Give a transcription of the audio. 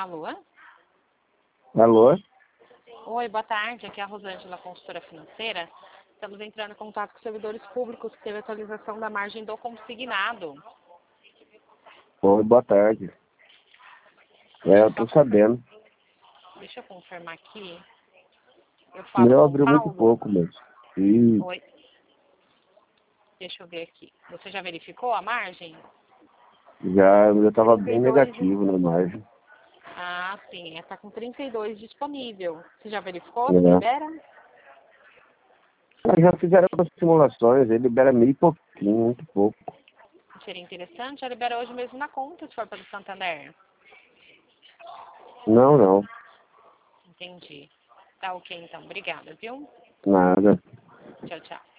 Alô? Alô? Oi, boa tarde. Aqui é a Rosângela, consultora financeira. Estamos entrando em contato com servidores públicos que teve atualização da margem do consignado. Oi, boa tarde. Eu tô sabendo. Deixa eu confirmar aqui. Eu O falo meu com o abriu muito Paulo. pouco, mas. E Oi. Deixa eu ver aqui. Você já verificou a margem? já tava bem 32. negativo na margem. Ah, sim. Está com 32 disponível. Você já verificou? Se Né? libera? Já fizeram as simulações, ele libera meio pouquinho, muito pouco. Seria interessante. Já libera hoje mesmo na conta, se for para o Santander. Não, não. Entendi. Tá ok, então. Obrigada, viu? Nada. Tchau, tchau.